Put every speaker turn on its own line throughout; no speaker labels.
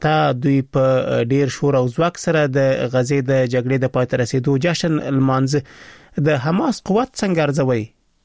هفته دوی په ډیر شور او ځواک سره د غزې د جګړې د پای ته رسیدو جشن المانځ. د حماس قوت څنګه ارزوي؟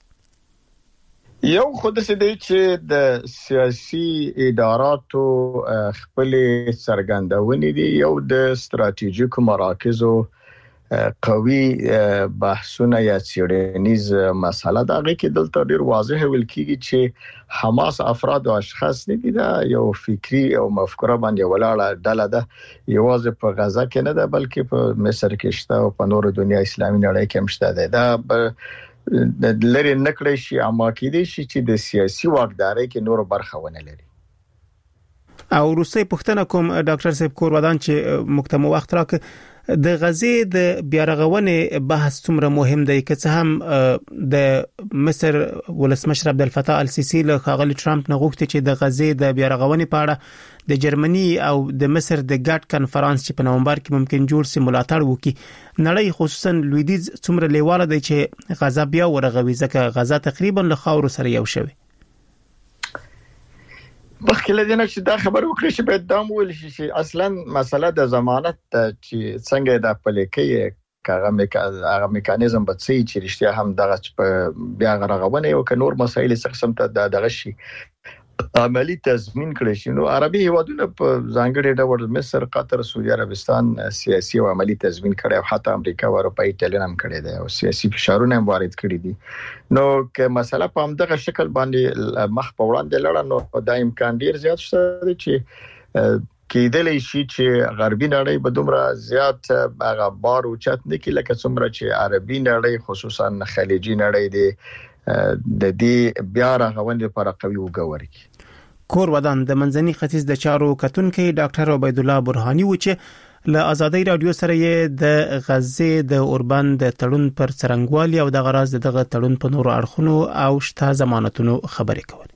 یو خود څه دی چې د سیاسي اداراتو خپل څرګندونې دي، یو د ستراتیژیکو مراکزو قوي بحثونه یا څېړنیز مسله ده. هغه کې دلته ډیر واضح ویل کیږي چې حماس افراد او اشخاص نه دي، دا یو فکری او مفکوره باندې ولاړه ډله ده. یوازې په غزه کې نه ده بلکې په مصر کې شته او په نور دنیا اسلامي نړۍ کې هم شته ده. دا لري نکړې شي اما کې دي چې د سیاسي واکدارۍ کې نور برخه ونه لري.
او روسي پښتنه کوم ډاکټر صاحب کور ودان چې مکتمو وخت راک د غزې د بیارغونې بحث څومره مهم دی که څه هم د مصر ولسمشر عبدالفتاح السیسی له ښاغلي ټرمپ نه غوښتي چې د غزې د بیارغونې په اړه د جرمني او د مصر د ګډ کنفرانس چې په نومبر کې ممکن جوړ سي ملاتړ وکړي. نړۍ خصوصا لویدیځ څومره لیواله دی چې غزا بیا ورغوي ځکه غزا تقریبا له خاورو سره یو شوی.
بخښه لدینه چې دا خبر وکړي چې باید دا مول شي چې اصلا مسله د ضمانت چې څنګه د پلیکي هغه میکانیزم به چې رښتیا هم دغه بیا غرغونه او نور مسایل څخه سم ته دغه شي عملی تضمین کړی شي. نو عربي هیوادونه په ځانګړي ډول مصر، قطر، سعودي عربستان سیاسي او عملی تضمین کړي او حتی امریکا او اروپאי ټلن هم کړي دي او سیاسي فشارونه هم وارد کړي دي. نو که مسله په همدغه شکل باندې مخ په وړاندې لاړه نو دا امکان ډیر زیات شته چې کېدلی شي چې غربي نړۍ به دومره زیات هغه بار اوچت نه کړي لکه څومره چې عربي نړۍ خصوصا خلیجي نړۍ دی د دې بیا راغونډې لپاره قوي وګوري.
کور ودان د منځني ختیځ د چارو کتونکي ډاکټر عبید الله برهانی و چې له آزادۍ رادیو سره یې د غزې د اوربند د تړون پر څرنګوالي او د غراز دغه تړون په نورو اړخونو او شته ضمانتونو خبرې کولې.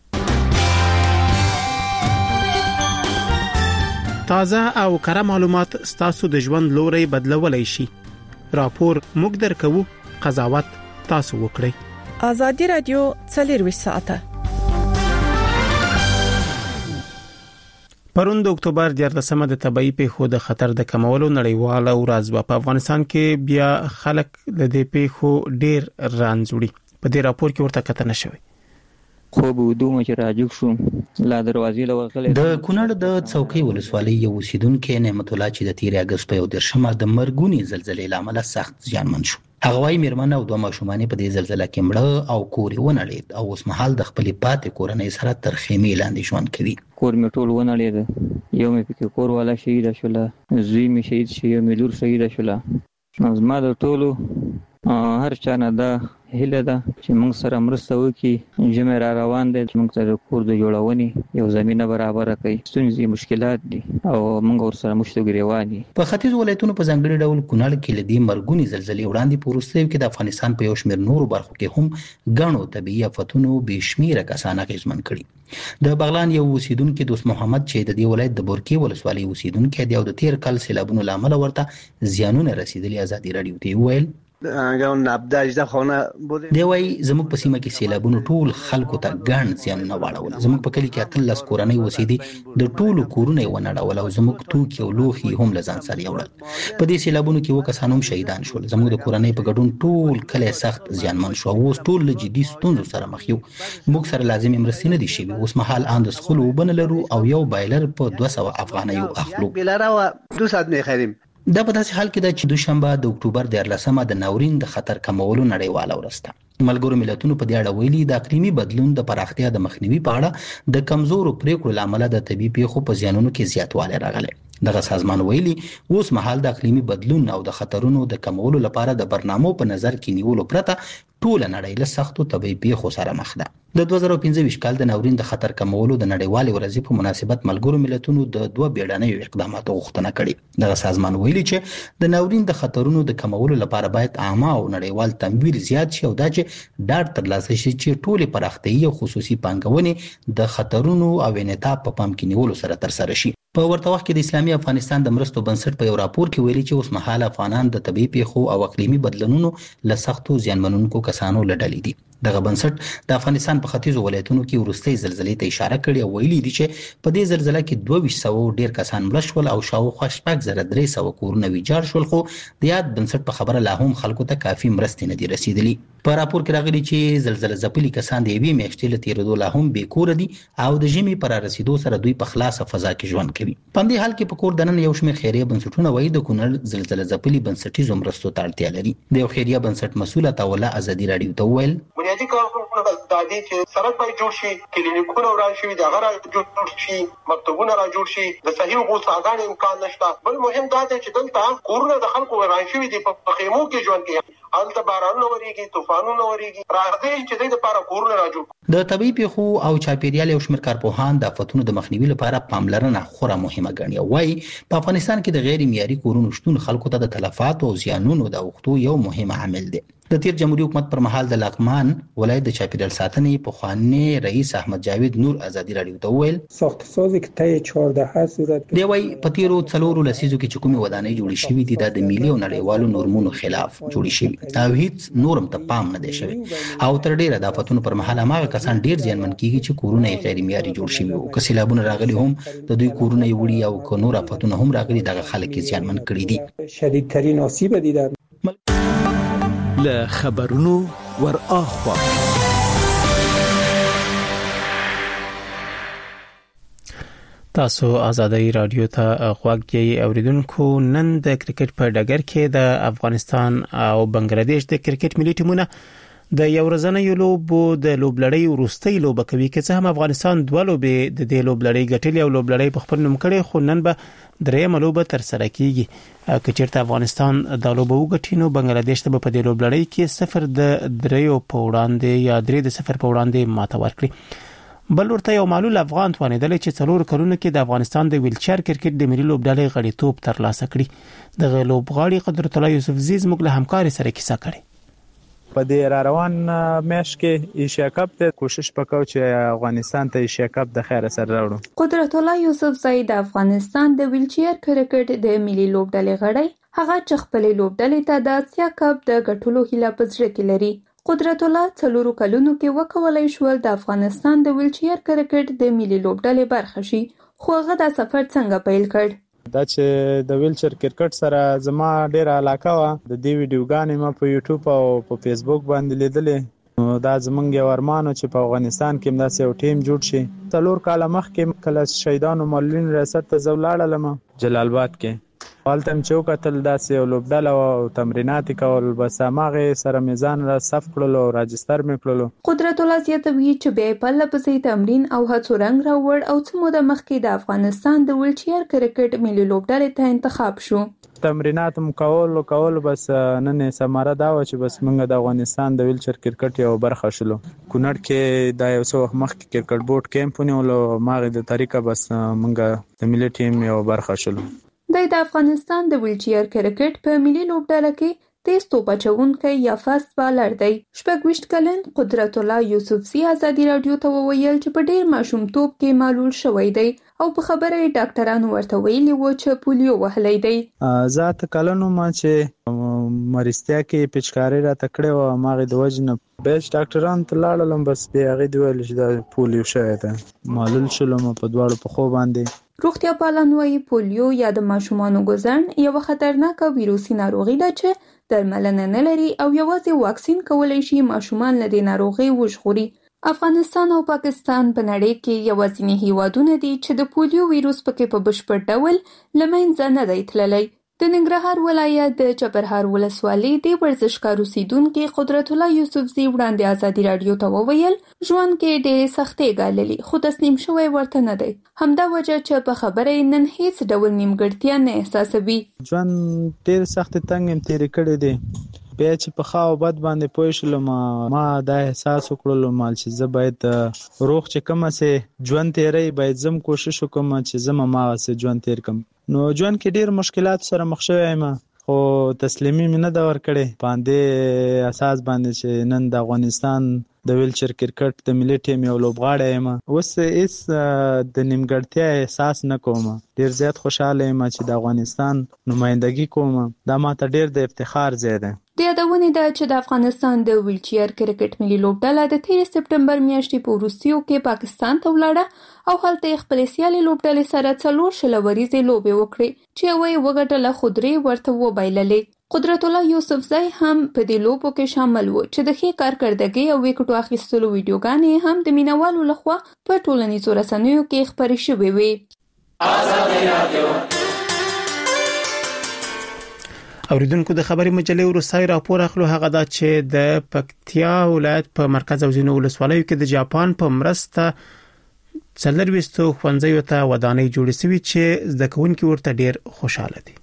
تازه او کره معلومات ستاسو د ژوند لوري بدلولای شي. راپور موږ درکو، قضاوت تاسو وکړئ.
آزادی رادیو 24 ساعته.
پرون د اکتوبر 14مه د طبيعي پیښو د خطر د کمولو نړیواله ورځ په افغانستان کې بیا خلک د دې پیښو ډیر رانځوړي. په دې راپور کې ورته کتنه شوی.
خو به دوه چې راجوک شو لا دروازې لوغله
د کونړ د څوکۍ ولسوالۍ یو اوسیدونکو نعمت الله چې د 13 اگست په 10مه د مرګونی زلزلې لامل سخت زیانمن شو. هغه وايي میرمن او دوه ماشومان په دې زلزلې کې مړه او کور یې ونړید او اوس مهال د خپل پاتې کورنۍ سره تر خیمې لاندې ژوند کوي.
کور می ټول ونړید، یو می پکې کور والا شهید شول، زوی می شهید شو، یو می لور شهید شول. زما د ټولو هر چا نه دا هیله ده چې موږ سره مرسته وکړي. جمع را روان دي چې موږ سره کور د جوړونې یو زمينه برابر کړي. ستونزې مشکلات دي او موږ ور سره مشته غریواني.
په ختیځ ولایتونو په ځنګړي ډول کونړ کې لدی مرګونی زلزلې وړاندې پورسته کې د افغانستان په یو شمېر نورو برخو کې هم غنو طبيعي آفتونو بشمیره کسان غیزمن کړي. د بغلان یو اوسیدونکو دوست محمد چې د دې ولایت د بورکی ولسوالۍ اوسیدونکو دی او د 13 کال سیلابونو لامل ورته زیانونه رسیدلي. آزادي رادیو ته ویل
دی
وای زموږ په سیمه کې سیلابونو ټول خلکو ته ګڼ زیانونه واړول. زموږ په کلی کې 13 کورنۍ وسیدي د ټولو کورونه ونړول او زموږ توکي او لوخي هم لزان سره یوړل. په دې سیلابونو کې وکسان هم شهیدان شول. زموږ د کورنۍ په ګډون ټول کلی سخت زیانمن شو او اوس ټول جدي ستونزو سره مخ یو. موږ سره لازمي مرستې نه دي شوي. اوس مهال اند سخلو وبن لرو او یو بایلر په 200 افغانیو اخلو. دا په داسې حال کې ده چې دوشنبه د اکتوبر 14مه د ناورین د خطر کمولو نړیواله ورځ ده. ملګرو ملتونو په دې اړه ویلي د اقلیمي بدلون د پراختیا د مخنیوي په اړه د کمزورو پریکړو لامل د طبي پیښو په زیانونو کې زیاتوالی راغلی. دغه سازمان ویلي اوس مهال د اقلیمي بدلون او د خطرونو د کمولو لپاره د برنامو په نظر کې نیولو پرته ټول نړۍ له سختو طبي پیښو سره مخ ده. د 2015 کال د ناورین د خطر کمولو د نړیوالې ورځې په مناسبت ملګرو ملتونو د 2 بیړنیو اقداماتو غوښتنه کړې. دغه سازمان ویلي چې د ناورین د خطرونو د کمولو لپاره باید عامه او نړیوال تمویل زیات شي او دا چې ډاډ ترلاسه شي چې ټولې پراختیايي او خصوصي پانګونې د خطرونو او انعطاف په پام کې نیولو سره ترسره شي. په ورته وخت کې د اسلامي افغانستان د مرستو بنسټ په یو راپور کې ویلي چې اوس مهال افغانان د طبي پیښو او اقلیمي بدلونونو له سختو زیانمنونکو کسانو لړلې دي. دغه بنسټ د افغانستان په ختیځو ولایتونو کې وروستۍ زلزلې ته اشاره کړې او ویلي دي چې په دې زلزلې کې 2200 ډیر کسان مړه شول او شاوخوا 6300 کورونه ویجاړ شول، خو د یاد بنسټ په خبره لا هم خلکو ته کافي مرستې نه دي رسیدلي. په راپور کې راغلي چې زلزلې ځپلي کسان د یوې میاشتې له تیرېدو لا هم بې کوره دي او د ژمي پر رسیدو سره دوی په خلاصه فضا کې ژوند کوي. په دې حال کې په کور دننه یو شمېر خیریه بنسټونه وایي د کونړ زلزلې ځپلي بنسټیزو مرستو ته اړتیا لري. د یو خیریه بنسټ مسؤل عطاالله ازادي راډیو ته وویل
بنیادي کارونه د دې چې سړک باید جوړ شي، کلینیکونه وران شي، د هغه جوړ شي، مکتبونه را جوړ شي، د صحیح غوښتنې امکان نشته. بل مهم دا دی چې دلته کورونه د خلکو وران شوي دي، په خیمو کې ژوند کوي، هلته بارانونه وریږي، طوفانونه وریږي، راځي چې دوی لپاره کورونه را جوړ.
د طبي پیښو او چاپیریال یو شمېر کارپوهان د آفتونو د مخنیوي لپاره پاملرنه خورا مهمه ګڼي او وايي په افغانستان کې د غیر معیاري کورونو شتون خلکو ته د تلفات او زیانونو د اوښتو یو مهم عامل دی. د تیر جمهوریت حکومت پر مهال د لغمان ولایت د چاپیریال ساتنې پخوانی رئیس احمد جاوید نور ازادي راډیو ته وویل
ساخت‌سازی که طی 14 صورت
دی وايي په تیرو 4 لسیزو کې چې کومې ودانۍ جوړې شوې دي د ملي او نړیوالو نورمونو خلاف جوړې شوې او هیڅ نورم ته پام نه دی شوی او تر ډیره د آفتونو پر مهال هغه کسان ډیر زیانمن کیږي چې کورونه یې غیر معیاري جوړ شوي او که سیلابونه راغلي هم د دوی کورونه یې وړي او که نور آفتونه هم راغلي دغه خلک یې زیانمن کړي دي.
شدیدترین آسیب دیدن
له خبرونو ور اخوا
تاسو آزادۍ رادیو ته غوږ یې اوریدونکو. نن د کرکټ په ډګر کې د افغانستان او بنگلاديش د کرکټ ملي ټیمونه د یو ورځنۍ لوبو د لوبلړۍ وروستۍ لوبه کوي، که څه هم افغانستان دوه لوبې د دې لوبلړۍ ګټلې او لوبلړۍ په خپل نوم کړې، خو نن به درېیمه لوبه تر سره کیږي. که چیرته افغانستان د لوبه وګټي نو بنگلاديش ته په دې لوبلړۍ کې 0-3 په وړاندې یا 3-0 په وړاندې ماته ورکړي. بل ورته یو معلول افغان توانیدل چې 4 کلونو کې د افغانستان د ویلچر کرکټ د ملي لوبډلې غړیتوب ترلاسه کړي. د لوبغاړي قدرت الله یوسفزي زموږ له همکاري سره کیسه کړي.
په دې را روان میش کې ایشیا کپ ته کوشش وکاو چې افغانستان ته ایشیا کپ د خیر سره راوړو.
قدرت الله یوسفزي د افغانستان د ویلچر کرکټ د ملي لوبډلې غړی، هغه چې خپل لوبډلې ته د اسیا کپ د ګټلو هیله په زړه کې لري. قدرت الله 4 کلونو کې وکولای شو د افغانستان د ویلچر کرکټ د ملي لوبډلې برخه شي، خو هغه د سفر څنګه پیل کړ؟
دا چې د ویلچر کرکټ سره زما ډیره علاقه و، د دې ویډیوګانې ما په یوټیوب او په فیسبوک باندې لیدلې. دا زمونږ یو ارمان چې په افغانستان کې داسې یو ټیم جوړ شي. 4 کال مخکې کله شهیدانو معلولین ریاست ته ولاړم جلال آباد کې، والتم چې وکتل داسې یو لوبډله او تمرینات کول، بس هغه سره میزان را صف کړلو او راجستر مې کړلو.
قدرت الله زیاتوي چې بیا په لپسې تمرین او هڅو رنګ راوړ او څه موده مخکې د افغانستان د ویلچر کرکټ ملي لوبډلې ته انتخاب شو.
تمرینات کول بس نن سماره دا و چې بس موږ د افغانستان د ویلچر کرکټ یو برخه شلو. کونړ کې د یو څو مخکې کرکټ بورډ کیمپونه ولو ماغه د طریقه بس موږ د ملي ټیم یو برخه شلو.
د افغانستان د ویلچر کرکټ په ملي لوبډله کې تیز توپ اچونکی یا فاست بالر دی. 26 کلن قدرت الله یوسفزي ازادي راډیو ته وویل چې په ډیر ماشومتوب کې معلول شوی دی او په خبره ډاکټرانو ورته ویلي و چې پولیو وهلی دی.
ذات کلنو ما چې مرستیا کې پچکاری را تکړه و ماغه د وجنه بیس ډاکټران ته لاړم، بس به هغه دی ویل چې د پولیو شوی دی، معلول شلم په دواړو په خو باندې.
روغتیا پالان وايي پولیو یا د ماشومانو ګوزن یو خطرناکه ویروسي ناروغي ده چې درملنه نه لري او یوازې واکسین کولای شي ماشومان له دې ناروغي وژغوري. افغانستان او پاکستان په نړۍ کې یوازینی هیوادونه دي چې د پولیو ویروس پکې په بشپړ ډول له منځه نه دی تللی. د ننګرهار ولایت د چپرهار ولسوالۍ د ورزشکار اوسیدونکي قدرت الله یوسفزي وړاندې ازادي راډیو ته وویل ژوند کې ډېرې سختۍ ګاللې خو تسلیم شوی ورته نه دی، همدا وجه چې په خبره نن هیڅ ډول نیمګړتیا نه احساسوي.
ژوند ډېر سخت تنګ هم تېرې کړې دي، بیا چې په ښه او بد باندې پوه شلم ما دا احساس وکړلو مال چې زه باید روغ چې کومه سه ژوند تېری باید زم کوشش وکم چې زم ما سه ژوند تېر کم. نو ژوند کې ډیر مشکلات سره مخ شوی یم خو تسلیمي مې نه دا ورکړې، باندې اساس باندې چې نن د افغانستان د ویلچر کرکټ د ملي ټیم یو لوبغاړی یم. اوس هیڅ د نیمګړتیا احساس نه کوم، ډیر زیات خوشاله یم چې د افغانستان نمائندګي کوم، دا ماته ډیر د افتخار ځای دی.
د یادونې ده چې د افغانستان د ویلچیر کرکټ ملي لوبډله د 13 سپټمبر میاشتې په وروستیو کې پاکستان ته ولاړه او هلته خپل سیالي لوبډلې سره 4 شلوريزې لوبې وکړې چې وایي وګټله خودري ورته وبایللې. قدرت الله یوسفزئی هم په دې لوبو کې شامل و چې د ښې کارکردګۍ او وکټو اخیستلو ویډیوګانې هم د مینوالو لخوا په ټولنیزو رسنیو کې خپرې شوې وې.
اوریدونکو د خبري مجلې وروستي راپور اخلو هغه دا چې د پکتیا ولایت په مرکز او ځینو ولسوالیو کې د جاپان په مرسته 420 ښوونځیو ته ودانۍ جوړې شوې چې زده کوونکي ورته ډیر خوشاله دي.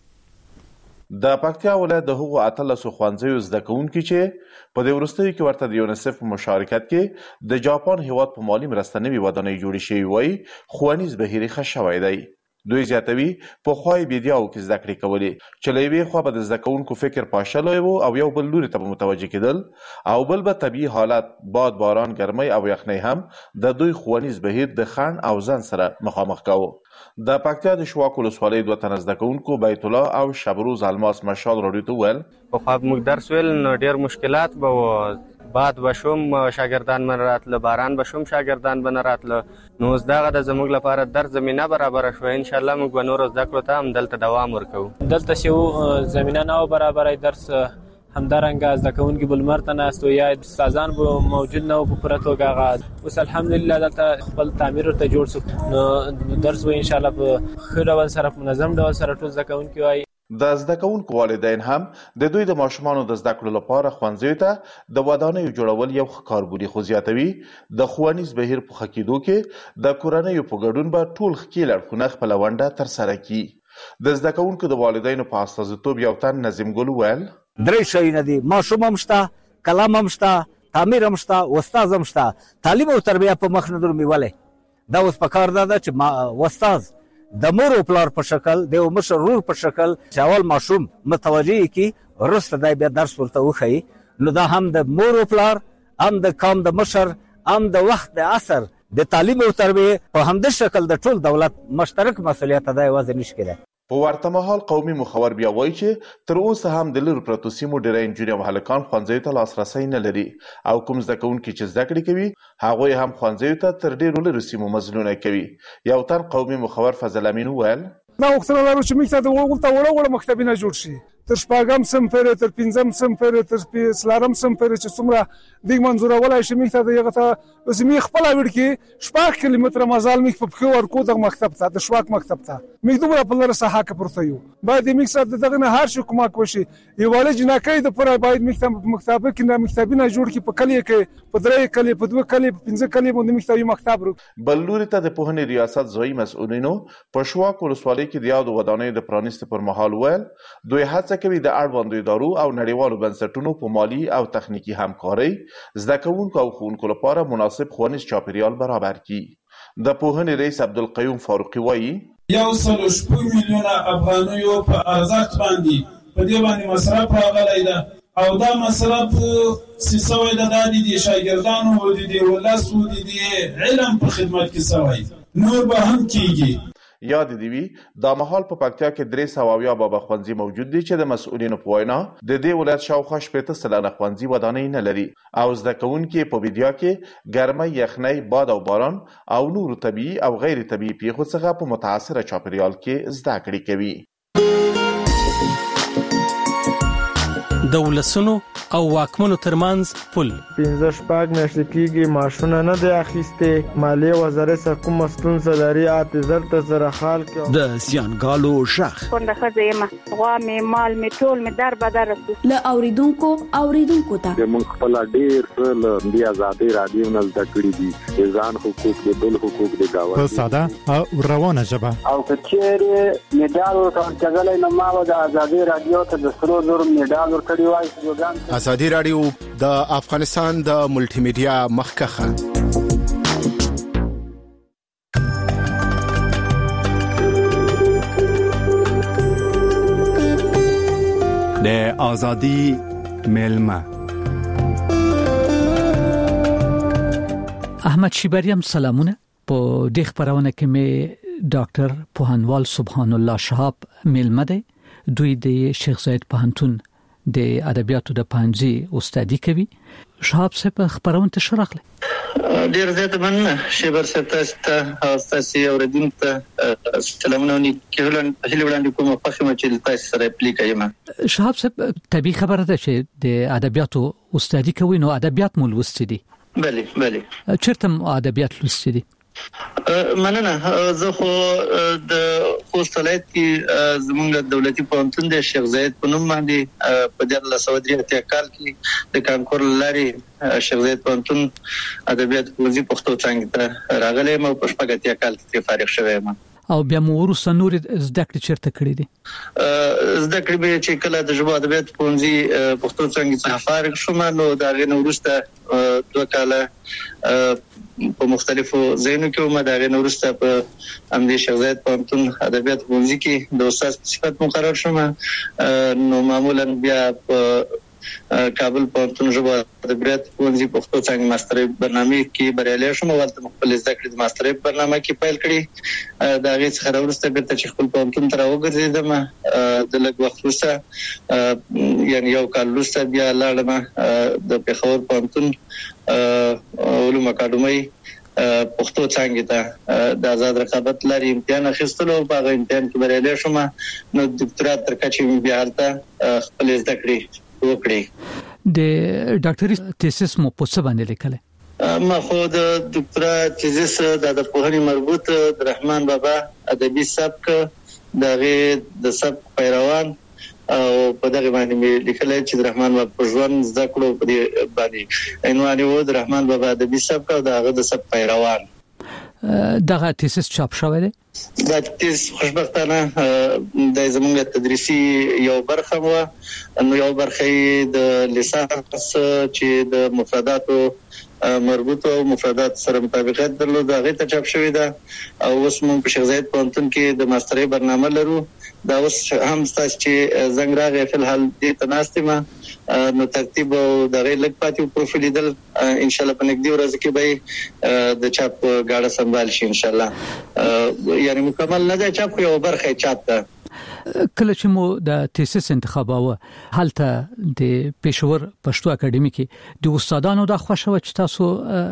د پکتیا ولایت د هغو 18 ښوونځیو زده کوونکي چې په دې وروستیو کې ورته د یونیسف په مشارکت کې د جاپان هیواد په مالی مرسته نوي ودانۍ جوړې شوې وای ښوونیز بهیر ښه شوی دی. دوی زیاتوي په خوای بیدیاو کې زده کړې کولې چې لوي خو به د زده کوونکو فکر پاشلوي او یو بل لوري ته متوجه کېدل او بل به طبيعي حالات باد باران ګرمۍ او یخنۍ هم د دوی ښوونیز بهیر د خان او ځان سره مخامخ کاوه. د پکتیا د شواک ولسوالۍ دوه تنه زده کوونکو بیت الله او شبروز الماس مشال راډیو ته ویل
په خو موږ درس ویل نو ډیر مشکلات به باد بشوم شاګردان من راتله باران بشوم شاګردان بن راتله نو زداغه د زموږ لپاره در زمينه برابر شو ان شاء الله موږ نور زده کړو ته هم دلته دوام ورکو.
دلته شو زمينه نه برابرای درس همدارنګه زده کوونکي بلمرته ناستو یا استادان به موجود نه په پوره توګه غا اوس الحمدلله دلته خپل تعمیر ته جوړ شو نو درس به ان شاء الله په خیر ډول سره په منظم ډول سره ټول زده کوونکي وای.
د زده کوونکو والدین هم د دوی د ماشومانو د زده کړو لپاره ښوونځیو ته د ودانیو جوړول یو کار بولي خو زیاتوي د ښوونیز بهیر په خکېدو کې د کورنیو په ګډون به ټول ښکیل اړخونه خپل ونډه تر سره کړي. د زده کوونکو د والدینو په استازیتوب یو تن نظیم ګل ویل
درې شیونه دي ماشوم هم شته کلام هم شته تعمیر هم شته استاد هم شته تعلیم او تربیه په مخ نه درومي ولې دا اوس په کار ده چې استاد د مور او پلار په شکل د مشر رور په شکل چې اول ماشوم متوجه کی ورسته دای بیا درس ورته وخی نو دا هم د مور او پلار هم د قوم د مشر هم د وخت د اثر د تعلیم او تربیه په همدې شکل د ټول دولت مشترک مسولیت ادا وځي نشکره.
په ورته مهال قومي مخور بیا وایي چې تر اوسه هم د لور پروتو سیمو ډېر انجینر او هلکان ښوونځیو ته لاسرسی نه لري او کوم زده کوونکي چې زده کړې کوي هغوی هم ښوونځیو ته تر ډېرو لرې سیمو مزلونه کوي. یو تن قومي مخور فضل امین وویل
دا وختونه لرو چې موږ ته د وړو مکتبونه جوړ شي تر شپږم سم پرې تر پنځم سم پرې تر څلورم سم پرې چې څومره د منځورولای شي موږ ته د یغه ته زمي خپل وړ کې شپږ کیلومتره مزال موږ په خو ورکو د مکتب ته د شواک مکتب ته موږ دومره په لاره ساحه کې پروت یو باید موږ سره دغه نه هر شي کومه کوشي یو ولې جنکې د پر باید موږ ته مکتب کې نه مکتبونه جوړ کې په کلیه کې په درې کلیه په دوه کلیه په پنځه کلیه باندې موږ ته یو مکتب ورو.
بل لوري ته د پوهنې ریاست ځوی مسؤلینو په شواک ولسوالۍ کې د یاد ودانۍ د پرانیست پر مهال ویل دوی هڅه کوي د اړوند ادارو او نړیوالو بنسټونو په مالی او تخنیکی همکارۍ زده کوونکو او ښوونکو لپاره مناسب ښوونیز چاپیریال برابر کړي. د پوهنې رئیس عبدالقیوم فاروقي وایي
1.8 میلیونه افغانیو په ارزښت باندې په دې باندې مصرف راغلی ده او دا مصرف سیسوي د دادي شاګردانو د ولاسو د علم په خدمت کې سوی نور به هم کیږي.
یاد دی وی دا محل په پکتیا کې 300 بابا ښوونځي موجود دي چې د مسؤلینو په وینا د دې ولایت شاوخوا 80 سلنه ښوونځي ودانۍ نه لري او زده کوونکي په ویډیو کې ګرمۍ یخنۍ باد او باران او نور طبيعي او غیر طبيعي پیښو څخه په متاثره چاپیریال کې زده کړې کوي.
د ولسونو او واکمنو ترمنځ پل
15 میاشتې کېږي معاشونه نه دی اخیسته مالیه وزارت څخه کوم ستونزه لري اته زر سره حال کې
د زیانګالو شخ
څنګه خزه غوا می مال می ټول می در بدر
له اوریدونکو ته
موږ خپل ډیر له دی آزادي رادیو نه زده کړی دي ځان حقوق د بل حقوق د گاوه
په ساده او روانه ژبه
او کچېره میډال ورکړل نه ما د آزادي رادیو ته د 300 میډال ورکړی وای.
آزادي رادیو د افغانستان د ملټي میډیا مخکخه
د آزادي ملما
احمد شیبریم سلامونه په دې خبرونه کې مې ډاکټر پوهنوال سبحان الله شهاب ملما دی دوی د شیخ زاید پوهنتون د ادبیاتو د پانځي استادي کوي. شهاب صاحب خبرونه ته شرحله.
ډیر زیات مننه شیبر صاحب ته او تاسو اوریدونکو سلامونه نیکهلن هلوړاندې کوم په خمه چې تاسو سره پلیکایم.
شهاب صاحب طبيعي خبره ده چې د ادبیاتو استادي کوي، نو ادبیات مول وستې دي.
بله
چیرته ادبیات لوستې دي؟
مننه. زه خو د خوست ولایت کې زموږ دولتي پوهنتون د شیخ زاید په نوم باندې په 1983 کال کې د کانکور لارې شیخ زاید پوهنتون ادبیات پوزي پښتو څنګه ته راغلی مو په 18 کال کې فارغ شوم.
او بیا مو ورسره نور زده کړې چیرته کړې دي؟
زده کړې به چې کله د ژبه ادبیات پوزي پښتو څنګه څخه فارغ شوم نو دا غنه ورسته 2 کال په مختلفو ځایونو کې ما دا غنه ورسته په امدی شیخ زاید پوهنتون ادبیات پوزي کې د استاد صفت مقرر شوم. نو معمولا بیا په کابل پوهنتون ژبه ادبیات پوزي پښتو څنګه ماسترۍ برنامه کې بریالي شوم. ولته خپل زده کړې د ماسترۍ برنامه کې پیل کړې. دا غي څخه ورسته بیرته چې خپل پوهنتون ته راوګرځیدم. د لږ وخت وروسته یعنی یو کال وروسته بیا لاړم د پیښور پوهنتون علوم اکاډمي پښتو څنګه ته د آزاد رقابت لري امتحان اخیستلو په هغه امتحان کې بریالي شوم. نو ډاکټرات تر کچې بیا هلته خپل زده کړې وکړې.
د ډاکټري تیسس مو په څه باندې لیکل؟
ما خو د ډاکټرا تیسس د پوهنې مربوط د رحمان بابا ادبي سبک د سبک پیروان او په دغه باندې مې لیکل چې رحمان بابا په ژوند زده کړو په دې باندې عنوان و د رحمان بابا ادبي سبک او دغه د سبک پیروان.
دغه تیسس چاپ شوی دی؟
دا تیس خوشبختانه د زموږ تدریسي یو برخه و. نو یو برخه د لیسانس چې د مفرداتو مربوط او مفردات سره مطابقت درلود هغه ته چاپ شوی دا. او اوس موږ په شیخ زاید پوهنتون کې د ماسترۍ برنامه لرو. دا اوس هم تاسو چې زنګ راغی په حال دې تناستمه نو ترتیب او دغه لګ پاتې پروفایل دل ان شاء الله په نګدي ورځ کې به د چاپ غاړه سنبال شي ان شاء الله. یعنی مکمل نه ده چاپ یو برخه چاپ ده.
کله چې مو د تیسس انتخاباوه هلته د پېښور پښتو اکیډمي کې د استادانو د خوښه چې تاسو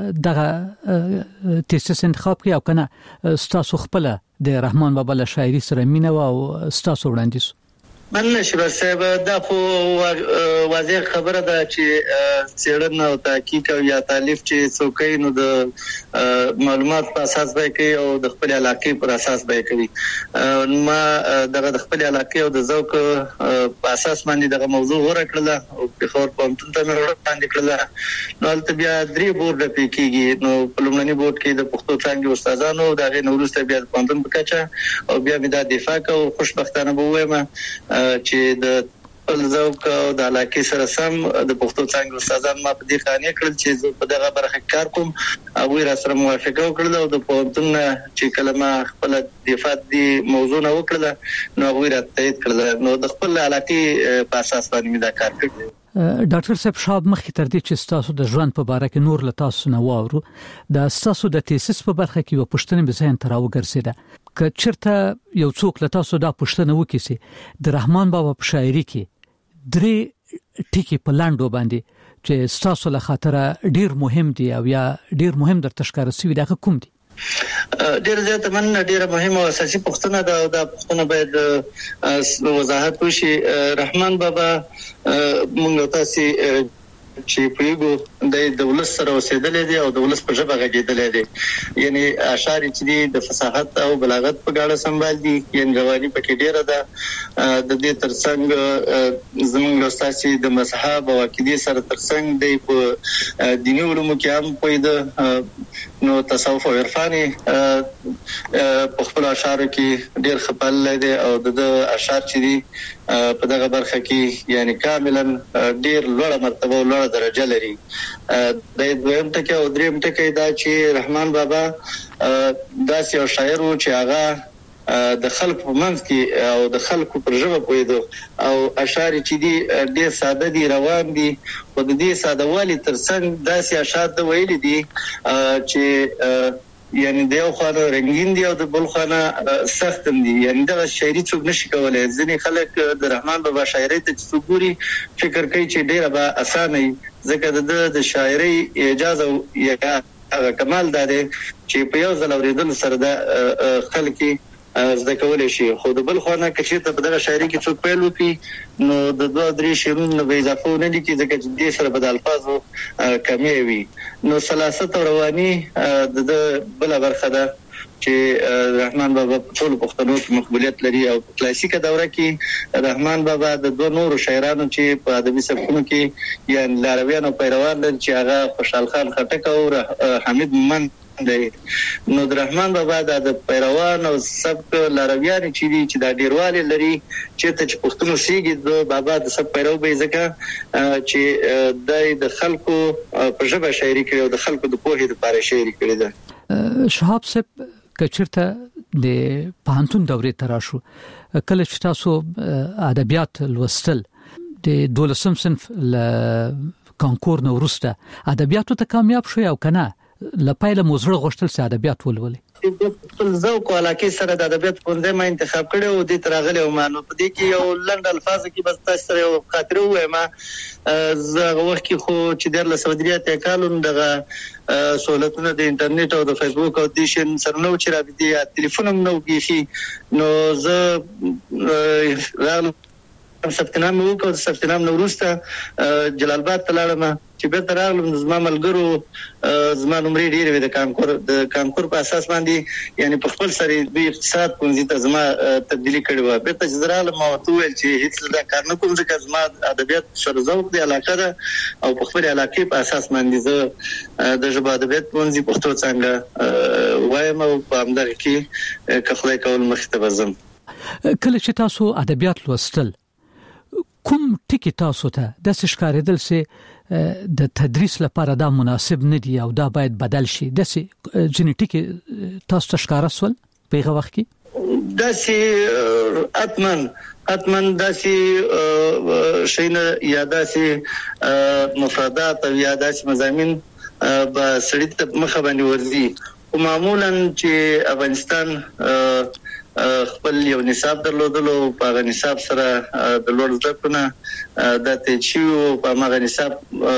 دغه تیسس انتخاب کې او کنه تاسو خپل د رحمان بابا له شاعري سره مینه او تاسو وړاندیز؟
مننه شیبر صاحب. دا خو واضح خبره ده چې څېړنه او تحقیق او یا تالیف چې څوکۍ نو د معلومات په اساس به کوي او د خپل علاقې پر اساس به کوي. ما دغه د خپل علاقې او د ذوق په اساس باندې دغه موضوع ورکړله او په خور پوهنتون ته مې وړاندې کړله. نو هلته بیا 3 بورډ کېږي. نو په لومړني بورډ کې د پښتو څانګې استادانو دغه نو وروسته بیا د پوهنتون په کچه او بیا مې دا دفاع کوو. خوشبختانه به وایم چې د ذوق او د علاقې سره سم د پښتو څنګه استادان ما په دې خانه کړل چې په دغه برخه کار کوم. هغه را سره موافقه وکړه او د پوهنتون چې کلمه خپل دفاع دی موضوع نه وکړه نو هغه را تایید کړل. نو د خپل علاقې په اساس باندې دا کار کړی.
ډاکټر صاحب شاب مخکې تر دې چې تاسو د ژوند په اړه کې نور له تاسو نه واورو د تاسو د تیسس په برخه کې یو پوښتنه به ذهن ته راوګرځیده که چیرته یو څوک له تاسو دا پوښتنه وکړي چې د رحمان بابا په شاعري کې 3 ټکي په لاندو باندې چې تاسو له خاطره ډیر مهم دي او یا ډیر مهم در تشکر سوي دا کوم دي؟
ډیر زیات مننه. ډیره مهمه او اساسي پوښتنه ده او دا پوښتنه باید وضاحت وشي. رحمان بابا موږ تاسو چې پیګو د دولت سره اوسېدلې دي او دولت په ژبه غږېدلې دي. یعنی اشعار چې دي د فصاحت او بلاغت په غاړه سمبال دي. یعنی رواني پکې ډیره ده. د دې ترڅنګ زموږ استاد د مذهب او عقیده سره ترڅنګ دی په دیني علومو کې هم پوهیده. نو تصوف او عرفاني په خپل اشعار کې ډیر خپل لري او د اشعار چې دي په دغه برخه کې یعنی کاملا ډیر لوړه مرتبه او لوړه درجه لري. د دویم ټکی او دریم ټکی دا چې رحمان بابا داسې یو شاعر و چې هغه د خلکو په منځ کې او د خلکو پر ژبه پوهیدو او اشعار چې دي ډیر ساده دي روان دي. او د دې ساده والي ترڅنګ داسې اشعار د ویلي دي چې یعنی د یو خانه رنگین دی او د بل خانه سخت دی. یعنی دا شاعري څوک نشي کولای. ځینې خلک د رحمان بابا شاعري ته څګوري فکر کوي چې ډیره به اسانه ځکه د شاعري اجازه یا کمال ده چې په یو ځل اوریدل سره د خلک زده کولای شي. خو د بل خانه کې چې په دغه شاعري کې څوک پیل وکړي نو د 2-3 شعرونو به اضافه نه لیکي ځکه چې د سره بدل الفاظو کمی وي. نو سلاست او رواني د بل برخه ده چې رحمان بابا په ټول پښتنو کې مقبولیت لري او په کلاسیکه دوره کې رحمان بابا د دوه نورو شاعرانو چې په ادبي سبکونو کې یا لارویانو پیروان دي چې هغه خوشحال خان خټک او حمید مومند دی. نو د رحمان بابا د پیروان او سبک لارویان چې د ډیرواله لري چې پښتون سیږي د بابا د سب پیرو به ځکه چې د خلکو په ژبه شاعري کوي او د خلکو د پوهې لپاره شاعري کوي. ده
شهاب صاحب کچرته د پانتون دورې تراشو کله چې تاسو ادبیات لوستل د 12 صنف ل کانکور نو ورسته ادبیاتو ته کامیاب شو او کنه لپاره موزړه غوښتل سي ادبیات ولولي.
خپل ذوق او علاقه سره د ادبیات پوندې ما انتخاب کړو او د ترغله او مانو په دې کې یو لند الفاظ کې بس تاسو سره یو خاطر وایم. زه وخت کې خو چې د لسودریات کالون دغه سہولتونه د انټرنیټ او د فیسبوک او د شین سره نو چې رابطي یا ټلیفون نو کیږي نو زه راغلم سپتنام وکړ. سپتنام نو وروسته جلال آباد ته لاړم چې به راغلم زما ملګرو زما نمرې ډېرې د کانکور په اساس باندې یعنی په خپل سره د اقتصاد پونځي ته زما تبدیلی کړې و. به ته زراله ما ویل چې هیڅ دا کار نه کوم ځکه زما ادبیات سره ذوق دی علاقه ده او په خپل علاقې په اساس باندې زه د ژبه ادبیات پونځي پښتو څنګه وایم او په همدغه کې که خدای کول مخ ته وزم.
کله چې تاسو ادبیات لوستل کوم ټکی تاسو ته د ښکارېدل سي د تدریس لپاره دا مناسب نه دی او دا باید بدل شي د سي جنټیک تاسو ته ښکارا سول په هغه وخت کې
د سي اتمن د سي شینه یا د سي مفردات او یا د سي مضامین به سړی ته مخه باندې ورځي او معمولا چې افغانستان خپل یو نصاب درلودلو په نصاب سره د لوړ زده کړو د تچیو په مغه نصاب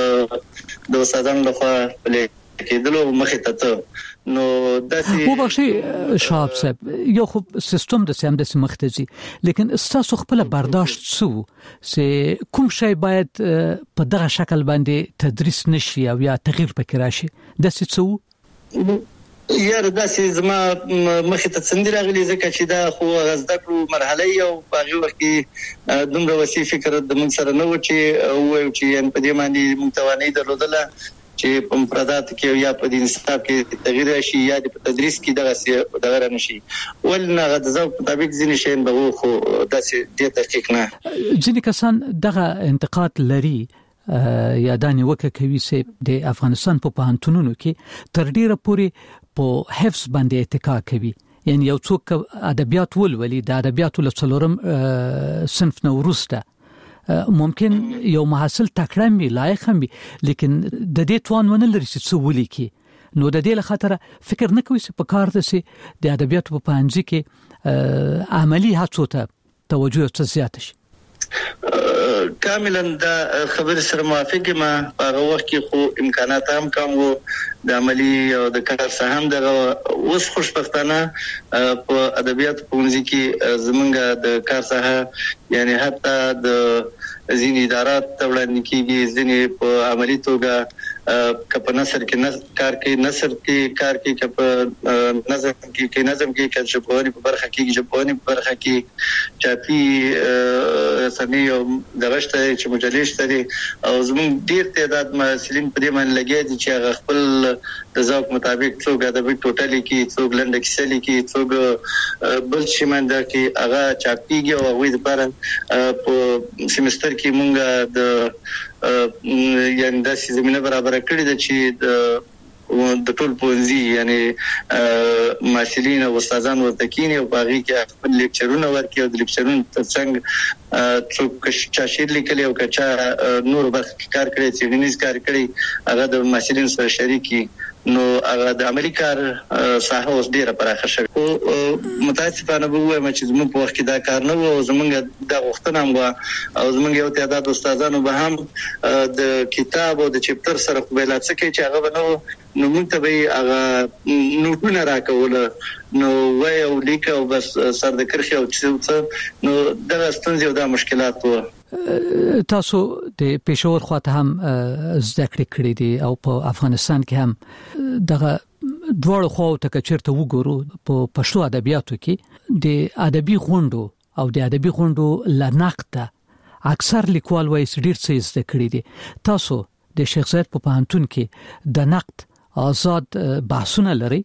د استادانو لخوا کېدلو مخه ته نو داسې
او بخشي شاب صاحب یو خو سیستم د سم د مختزي لیکن تاسو خپل برداشت سو سه کوم شی باید په دغه شکل باندې تدریس نشي او یا تغییر پکې راشي د څه
یاره داسې زما مخې ته څنګه راغلی ځکه چې دا خو غزده کړو مرحله یو په هغه وخت کې دومره وسیع فکر د من سره نه و چې وایو چې په دې باندې متواني درلودله چې په مفردات کې یا په دې نصاب کې تغییر شي یا په تدریس کې دغه نشي ولنه غزه مطابق ځینې شي به خو داسې د تحقیق نه
ځینې کسان دغه انتقاد لري یا دانی وکه کوي چې د افغانستان په پوهنتونونو کې تر ډیره پورې په حفظ باندې اتکا کوي یعنی یو څوک ادبیات ولولي د ادبیاتو لڅلورم صنف نو ورسته ممکن یو محصل تکړه وي لایق هم وي لیکن د دې توان ونه لري چې څه ولیکي نو د دې لخاطر فکر نه کوي چې په کار د سي د ادبیاتو په پنځه کې عملی هڅو ته توجه څه زیات شي.
کاملا دا خبر سره موافق ما هغه وخت کې خو امکانات هم کم وو د عملی او د کار سهم دغه اوس خوشبختانه په ادبیات پونځي کې زمونږ د کار ساحه یعنی حتی د ځینې ادارات وړاندې کیږي ځینې په عملی توګه کپ نثر کې کار کې کپ نظم کې کله ژبونی په برخه کې ژبونی په برخه کې چاپی سمي او دغشته چې مجلې شته او زموږ ډیر تعداد مسلمان په دې باندې لګي دي چې خپل د ذوق مطابق څوک ادبي ټوټالي کې څوک لنډ کیسه کې څوک بل شي منده کې هغه چاپیږي او وې لپاره په سیمستر کې مونږه د یعنی د زمينه برابر کړی د چې د ټول پونځي یعنی مسلمان او استادان ورته کینی او باغی کې خپل لیکچرونه ورکي او د لیکچرونو ترڅنګ څوک چې شعر لیکلی او کچا نور برخه کار کړی چې ونیز کار کړی هغه د مسلمان سره شریکي نو هغه د عملی کار ساحه اوس ډیره پراخه شوه. متاسفانه به وایم چې زموږ په وخت کې دا کار نه و او زموږ د غوښتنه هم او زموږ یو تعداد استادانو به هم د کتاب او د چپټر سره قبیلات څخه چې هغه نو موږ ته به هغه نوټونه راکول نو وای او لیک او بس سر د کرخي او څه نو دا ستونزې او دا مشکلات وو.
تاسو د پېښور خواته هم زده کړې دي او په افغانستان کې هم دغه دواړو خواو ته چیرته وګورو په پښتو ادبیاتو کې د ادبي غونډو او د ادبي غونډو لنقطه اکثر لیکوال وایي ډیر څه زده کړې دي. تاسو د شیخ زاید په پوهنتون کې د نقد آزاد بحثونه لري؟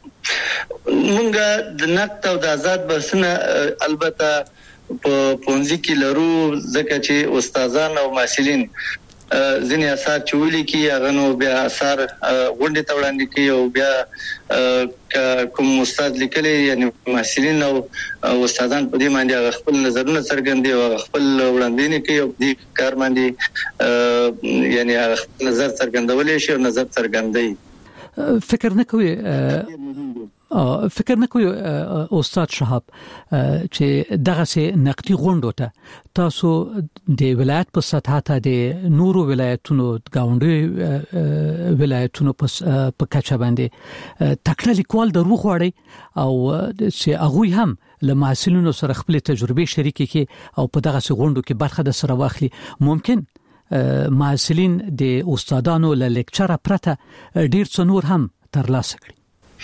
مونږ د نقد او د آزاد بحثونه البته په پونځي کې لرو ځکه چې استادان او محصلین ځینې اثار چولي کې هغه نو بیا اثار غونډه ته وړاندې کوي او بیا کوم استاد لیکلي یعنی محصلین او استادان په دې باندې خپل نظرونه څرګندوي او خپل وړاندې کوي او دې کار باندې یعنی خپل نظر څرګندولې شي او نظر څرګندوي.
فکر نه کوي استاد شهاب چې دغه سه نقدي غونډو ته تاسو د ولایت په سطح ته د نورو ولایتونو گاونډي ولایتونو په کچه باندې تکړه لیکوال درو غواړي او چې هغه هم له محصلینو سره خپل تجربه شریکي کی او په دغه سه غونډو کې برخه د سره واخلي. ممکن محصلین د استادانو له لیکچر پرته ډیر څه نور هم ترلاسه کړي.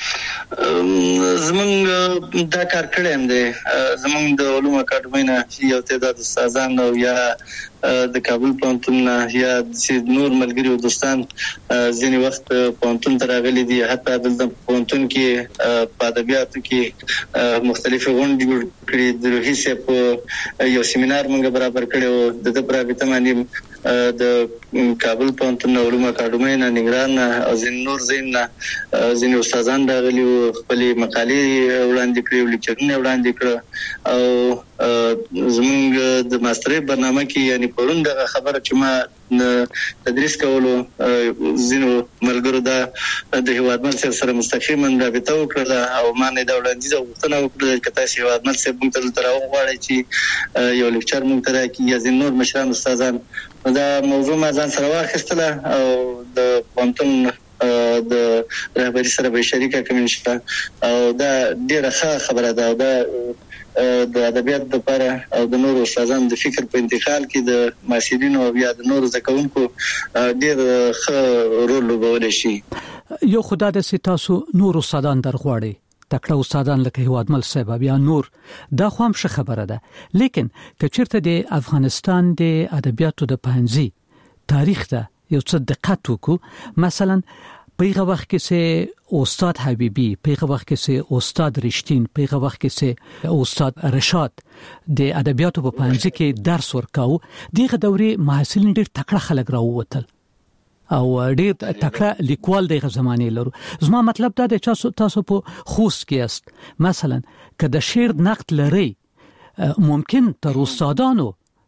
زمونږ دا کار کړی هم دی. زمونږ د علوم اکاډمۍ نه یو تعداد استادان او یا د کابل پوهنتون نه یا نور ملګري او دوستان ځینې وخت پوهنتون ته راغلي دي. حتی دلته پوهنتون کې په ادبیاتو کې مختلفې غونډې جوړ کړي. د روحي صاحب یو سیمینار موږ برابر کړی و د پرابطه باندې د کابل پوهنتون علوم اکاډمۍ نه نګران او ځینې نور ځینې استادان راغلي و خپل مقالې وړاندې کړې او لیکچرونه وړاندې کړه او زموږ د ماسترۍ برنامه کې یعنی پرون دغه خبره چې ما تدریس کولو زینو ملګرو د هیوادمل سره مستقیما رابطه وکړه او ما نه دا وړاندیز غوښتنه وکړه چې تاسو هیوادمل سره موږ ته راوغواړئ چې یو لیکچر موږ ته راکړي یا نور مشران استادان دا موضوع ما ځان سره واخیستله او د پوهنتون د رهبری سره به شریکه کوم او دا ډیره ښه خبره ده. دا د ادبیات لپاره او د نورو استادانو د فکر په انتقال کې د محصلینو او یا د نورو زکونکو ډیر ښه رول لوبولی شي.
یو خدای د تاسو نورو استادان درغواړي تکړه استادان لکه هیوادمل صاحب بیا نور دا خو هم ښه خبره ده. لیکن کچرته د افغانستان د ادبیاتو د پنځي تاریخ ته یو څه دقت وکړو مثلا پیغه وخت کې سه استاد حبیبی پیغه وخت کې سه استاد رشتین پیغه وخت کې سه استاد رشاد د ادبیاتو په پنځه کې درس ورکاو. دغه دورې محصلین ډېر تکړه خلک راووتل او ډېر تکړه لیکوال دغه زمانه لرو. زما مطلب دا دی چې تاسو په خوست کې است مثلا که د شعر نقد لري ممکن تر استادانو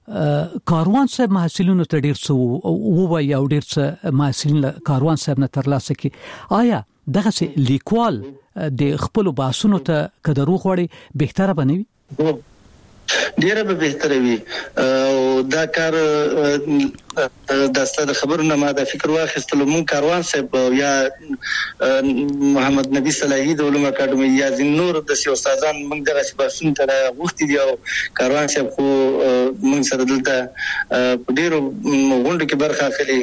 کاروان صاحب محصلینو ته ډیر څه ووایي او ډیر څه محصلین کاروان صاحب نه ترلاسه کړي. آیا دغه لیکوال د خپل بحثونو ته کدرو غوړي بهتره بنوي؟
ډیره به بهتره وي او دا کار د ستاسو خبرونه ما د فکر واخیستلو. مون کاروان صاحب یا محمد نبی صلاحی د علوم اکاډمۍ یا نور د استادان موږ دغه بحثونه ته غوښتي دي او کاروان صاحب خو موږ سره دلته په ډیرو غونډو کې برخه اخلي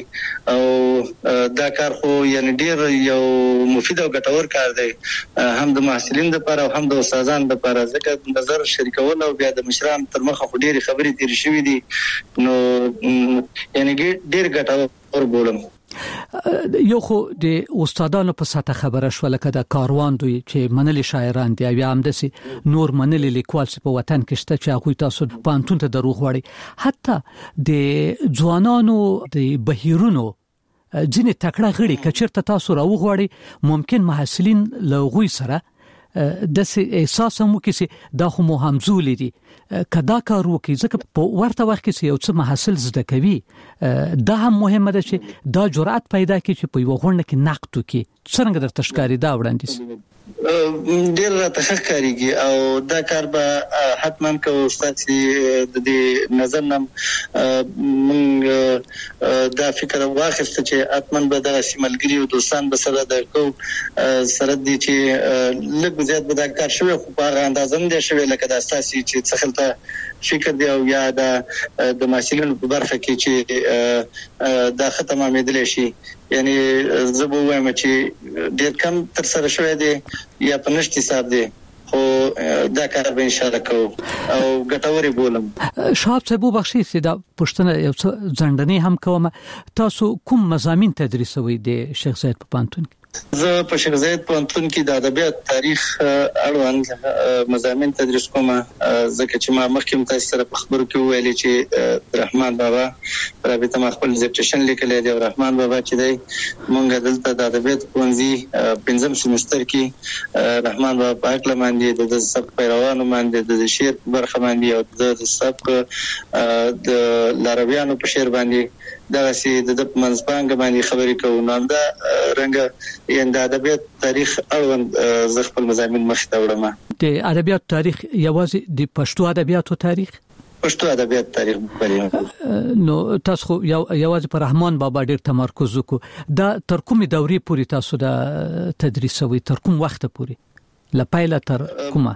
او دا کار خو یعنی ډیر یو مفید او ګټور کار دی هم د محصلین لپاره او هم د استادانو لپاره ځکه نظر شریکول او بیا د مشران تر مخه خو ډېری خبرې تیر شوې دي نو یعنی ډېر ګټور بولم.
یو خو د استادانو په ساته خبره شو لکه د کاروان دوی چې منلي شاعران دي یا هم دسي نور منلي لیکوال په وطن کې شته چې هغه تاسو پانتون ته دروغ وړي. حتی د ځوانانو د بهیرونو ځینې تکړه غړي کچرته تاسو راوغواړي ممکن محصلین لغوي سره د احساس مو کې دا خو مو همزول دي کدا کار وکي ځکه په ورته وخت کې یو څه محصل زده کوي دا هم مهمه ده چې دا جرأت پیدا کړي چې په یو غونډه کې نقد وکړي. څنګه درته ښکاري دا وړاندیز؟
ډیر راته ښکاریږي او دا کار به حتما کوو. ستاسو د دې نظر نم موږ دا فکر واخیست چې حتما به د سیملګری او دوستان به سره د کو سره دي چې لږ زیات به دا کار شوی خو په هغه اندازه نه شوی لکه د اساسي چې څخلته فکر دی او یا د محصلینو په برخه کې چې دا ختمه مېدل شي. یعنی زه به وایم چې ډیر کم تر سره شوی دی یا په نشټ حساب دی خو دا کار به ان شاء الله کوو او ګټوري بولم.
شاب صاحب بخشي چې دا پښتنه یو څه ځندنې هم کوم. تاسو کوم مضامین تدریسوي د شیخ زاید په پانتون کې؟
زه په شیخ زاید پانتون کې د ادبیات تاریخ اړوند مضامین تدریس کوم ځکه چې ما مخکې تاسو سره په خبرو کې ویلي چې رحمان بابا رابطه ما خپل ډیزرټیشن لیکلی دی او رحمان بابا چې دی مونږ دلته د ادبیات پوهنځي پنځم سمستر کې رحمان بابا په اړه باندې د سبق پیروانو باندې د شعر برخه باندې او د سبق د لارویانو په شعر باندې دا سي د منځپانګ باندې خبرې کوو. نو دا رنګ یند ادبیات تاریخ اړوند ز خپل مضامین مخ ته وړم.
د ادبیات تاریخ یوازې د پښتو ادبیاتو تاریخ
ادبیات تاریخ
نو تاسو یوازې پر رحمان بابا ډیر تمرکز وکړو. دا تر کومې دورې پورې تاسو د تدریسوي؟ تر کوم وخت پورې؟ لپایله تر کومه؟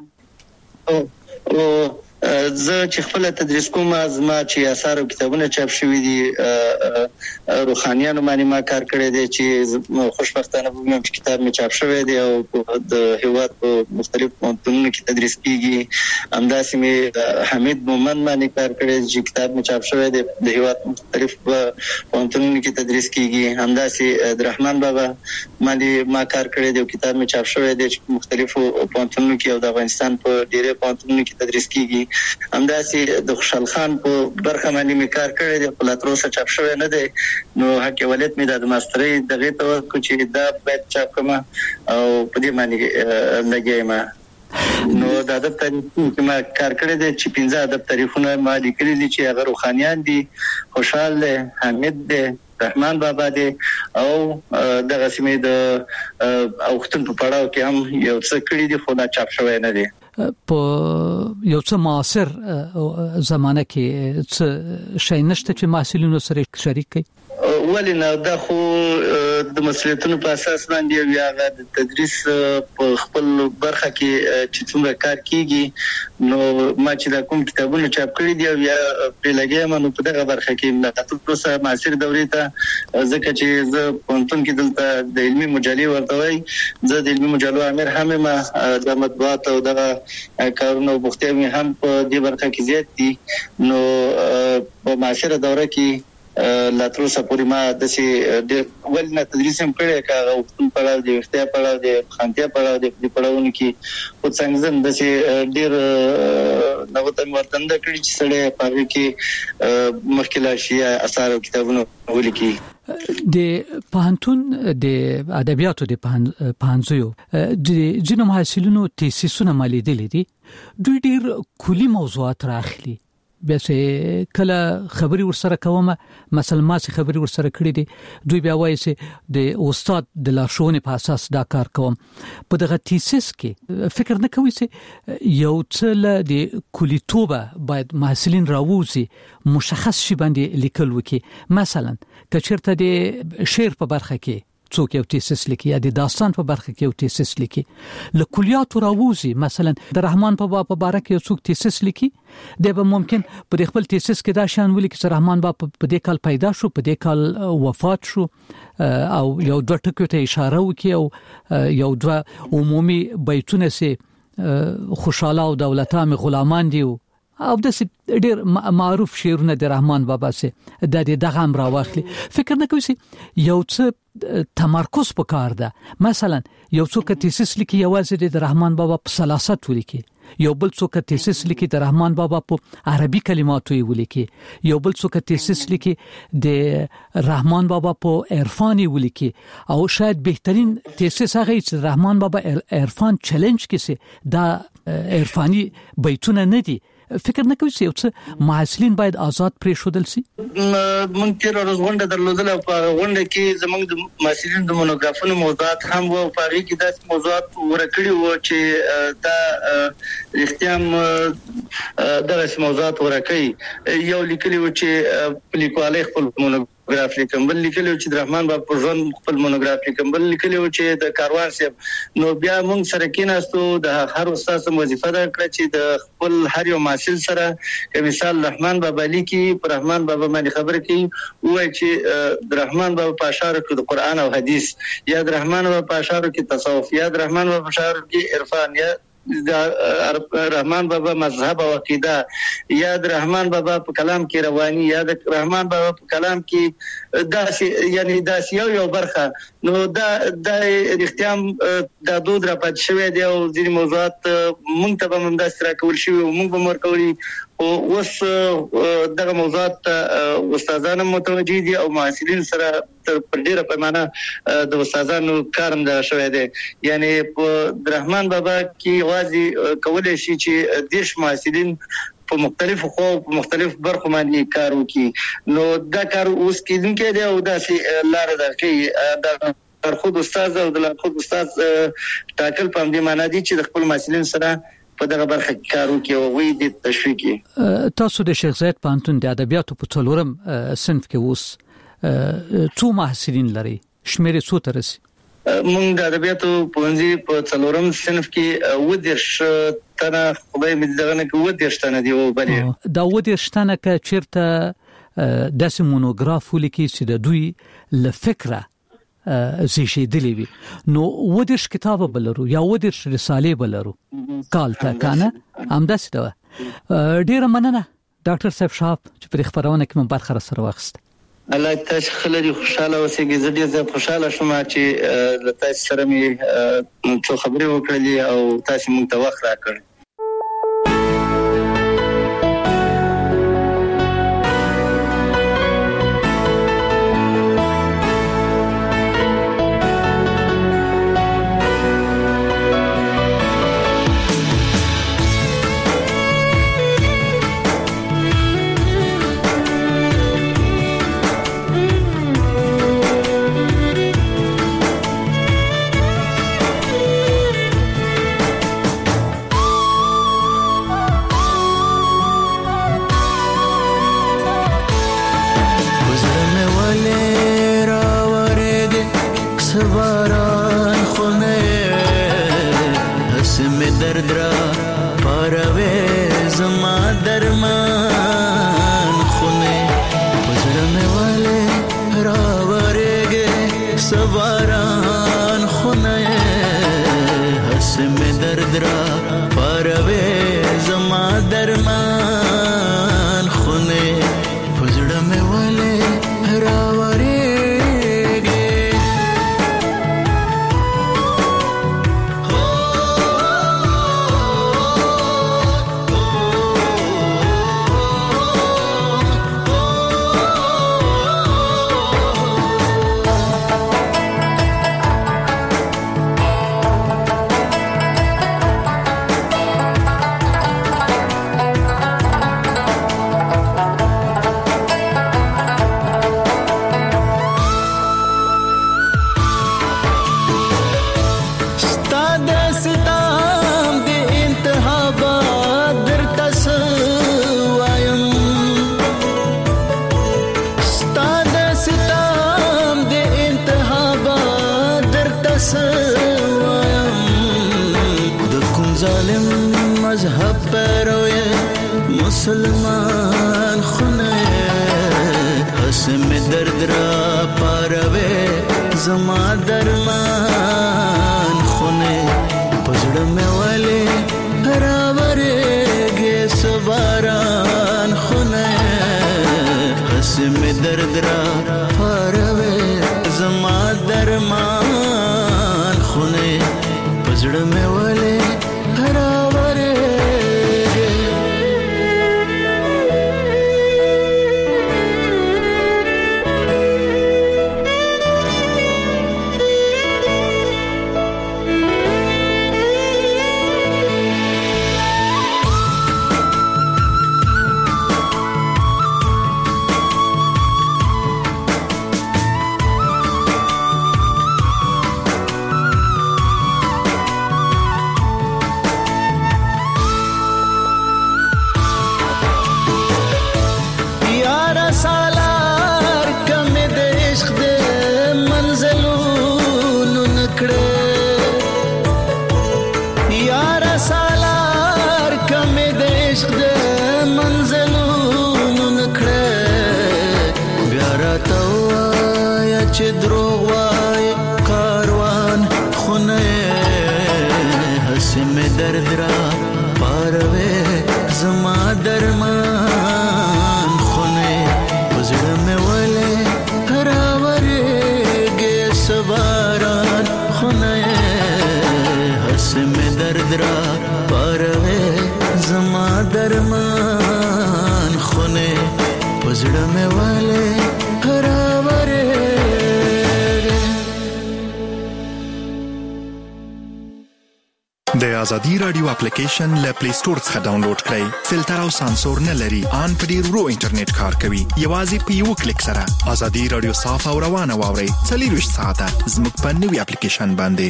زه چې خپل تدریس کوم زما چې آثار او کتابونه چاپ شوي دي روحانيانو باندې ما کار کړی دی چې خوشبختانه په کتاب می چاپ شوی دی او د هیواد په مختلف پوهنتونونو کې تدریس کیږي. همداسې می حمید مومن باندې کار کړی چې کتاب می چاپ شوی دی د هیواد مختلف پوهنتونونو کې تدریس کیږي. همداسې د رحمان بابا باندې ما کار کړی دی او کتاب می چاپ شوی دی چې مختلفو پوهنتونونو کې او د افغانستان په ډیره پوهنتونونو کې تدریس کیږي. همداسې د خوشحال خان په برخه باندې می کار کړی دی په لاتروسه چاپ شوی نه دی. نو حق ولایت می د ماسترۍ دغه ته چې دا باید چاپ کړم او په دې باندې لګیم. نو د ادب تاریخ کې ما کار کړی دی چې 15 ادب تاریخونه ما لیکلي دي چې هغه روحانيان دي، خوشحال دی، حمید دی، رحمان بابا دی او دغه سیمې د اوختن په پړاو کې هم یو څه کړی دي خو دا چاپ شوی نه دی.
په یو څه معاصر زمانه کې څه شي نشته چې محصلینو سره شریک کړي؟
ولنه دا خو د مسؤلیتونو په اساس باندې یا د تدریس په خپل برخه کې چې څومره کار کیږي نو ما چې دا کوم کتابونه چاپ کړی دی یا په لګیم نو په دغه برخه کې د تاسو سره معاصر دورې ته ځکه چې زه پونتون کې دلته د علمي مجلې ورته وای زه د علمي مجلو امیر هم ما د مطبوعات او دغه کارونه بوختي هم په دې برخه کې زیات دي. نو په معاصر دوره کې لاتروسه پوری ما د سي د ولنه تدریس هم کړی کاغه او پړاو دی ورته پړاو دی خانتیا پړاو دی په پړاوونه کې او څنګه د سي ډیر نوته ورتند کړی چې سړی په کې مشکله شي اثر او کتابونه ولیکي.
د پوهنتون د ادبیاتو د پوهنځیو د جنوم حاصلونو تیسیسونه مالیدل دي دوی ډیر کلی موضوعات راخلي بیا چې کله خبري ورسره کومه مثلا ما چې خبري ورسره کړې دي دوی بیا وایي چې د استاد د لارښوونې په اساس دا کار کوم. په دغه تیسیس کې فکر نه کوي چې یو څه د کلیتوبه باید محصلین راووزي مشخص شي باندې لیکل وکي. مثلا کچرته د شعر په برخه کې څوک یو تیسیس لیکي یا د داستان په برخه کې یو تیسیس لیکي له کلیات راووزي. مثلا د رحمان بابا په باره کې یو څوک تیسیس لیکي دی به ممکن په خپل تیسیس کې دا شان ولیکي چې رحمان بابا په دې کال پیدا شو په دې کال وفات شو او یو دوه ټکو ته اشاره وکي او یو دوه عمومي بیتونه سي خوشاله او دولتام غلامان دي او د ډیر معروف شعرونه د رحمان بابا سي د دغه هم راوخلي. فکر نه کوي یو څه تمرکز پکار ده. مثلا یو څوک تیسیس لیکي یوازې د رحمان بابا په سلاست ولیکي یو بل څوک تیسیس لیکي د رحمان بابا په عربي کلماتو یې ولیکي، یو بل څوک تیسیس لیکي د رحمان بابا په عرفان ولیکي، او شاید بهترین تیسیس هغه چې رحمان بابا عرفان چیلنج کې دا عرفانی بیتونه نه دي. فکر نه کوي چې یو محصلین باید آزاد پرې شودل سي؟
مونږ تیر ورځ غونډه درلودله، په غونډه کې زموږ د محصلین د مونوګرافونو موضوعات هم وو، په هغه کې داسې موضوعات ورکړي وو چې دا اختیام دغه موضوعات ورکړي. یو لیکلي و چې په لیکوالۍ خپل مونوګراف لیکم، بل لیکلي و چې د رحمان بابا په ژوند خپل مونوګراف لیکم، بل لیکلي و چې د کاروان صاحب. نو بیا مونږ سره کېناستو، د هر استاد وظیفه ده کړه چې د خپل هر یو محصل سره که مثال رحمان بابا لیکي، پر رحمان بابا باندې خبر کوي، وایي چې د رحمان بابا په اشعارو کې د قرآن او حدیث، یا د رحمان بابا په اشعارو کې تصوف، یا د رحمان بابا په اشعارو کې عرفان، یا د رحمان بابا مذهب او عقیده، یا د رحمان بابا په کلام کې رواني، یا د رحمان بابا په کلام کې داسې یعنی داسې یو برخه. نو دا اختیام د دود را پات شوی دی، او ځینې موضوعات مونږ ته به منداسې راکول شوي او مونږ به هم ورکولي، او اوس دغه موضوعات استادان متوجه دي او محصلین سره پر ډیره پیمانه د استادانو کار هم دغه شوی دی. یعنی په رحمان بابا کې یوازې کولی شي چې 10 محصلین په مختلفو خو په مختلف برخو باندې کار وکړي. نو دا کار اوس کېدونکی دی او داسې لاره ده کوي د خود استاد او د خود استاد ټاکل په همدې معنا دي چې د خپل محصلین سره په دغه برخه کې کار وکړي او وی د تشویق کړي.
تاسو د شیخ زاید پوهنتون د ادبیاتو په څلورم صنف کې اوس څو محصلین لري؟ شمیر څو ته رسي؟
مونږ د ادبیاتو پوهنځي په څلورم صنف کې 10 تنه، خدای مې دغه نه کې 10 تنه دی. او بلې
دا 10 تنه کې چیرته داسې مونوګراف ولیکي چې د دوی له فکره زیشیدلی وي، نو 10 کتاب بلرو یا 10 رسالې بلرو کال ته کنه همداسې ده. ډیره مننه ډاکټر صاحب شاب چې پر خبرونه کې من برخه سره واخست.
الله تاسو خلک خوشاله اوسئ. زه ډیر زیات خوشاله شوم چې له تاسو سره مې څو خبرې وکړلې او تاسو موږ ته وخت راکړ.
مسلمان خونه حسم درد را پاروي زما درمان خونه پزړه مې والي راورېږي سباران خونه حسم درد را پاروي زما درمان خونه پزړه مې والي راورېږي چې دروغ وای کاروان خونه هسې مې درد را پاروي زما درمان خونه وزړه مې ولې راورېږي سباران خونه هسې مې درد را پاروي زما درمان خونه وزړه مې ولې
د ازادي رادیو اپلیکیشن له پلی سٹور څخه ډاونلوډ کړئ. فلټر او سانسور نه لري. ان په ډیر ورو انټرنیټ کار کوي. یوازې په یو کلیک سره ازادي رادیو صاف او روانه واورئ. 24 ساعته زموږ په نوې اپلیکیشن باندې.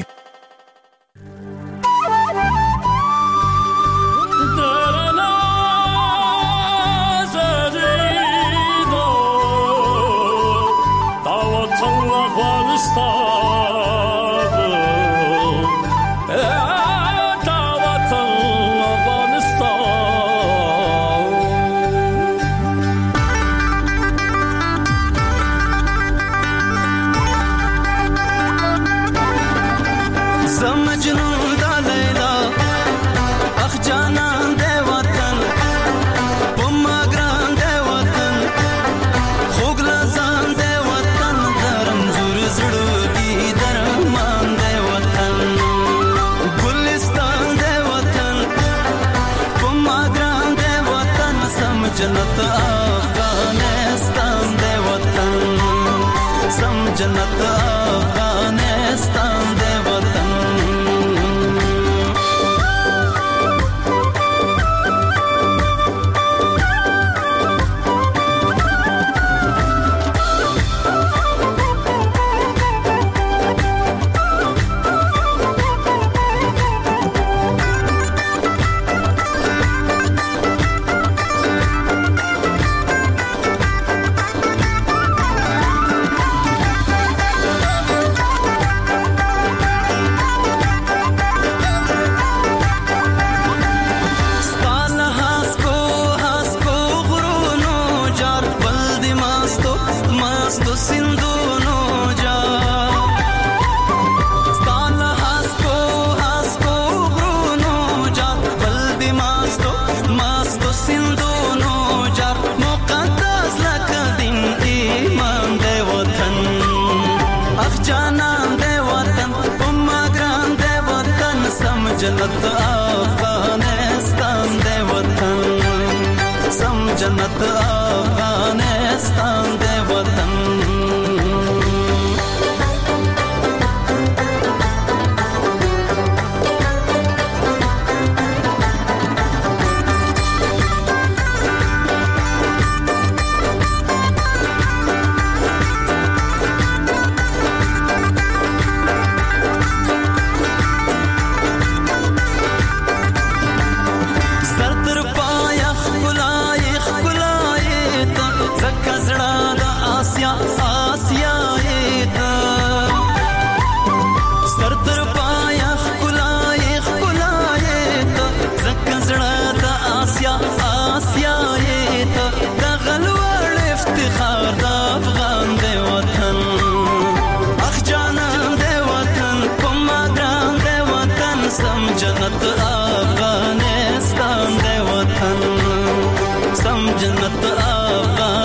जन्नत अफगानिस्तान दे वतन सम जन्नत अफगानिस्तान दे वतन जन्नत अफगानिस्तान दे वतन सम जन्नत अफगानिस्तान दे वतन जन्नत अफगानिस्तान दे वतन सम जन्नत अफगानिस्तान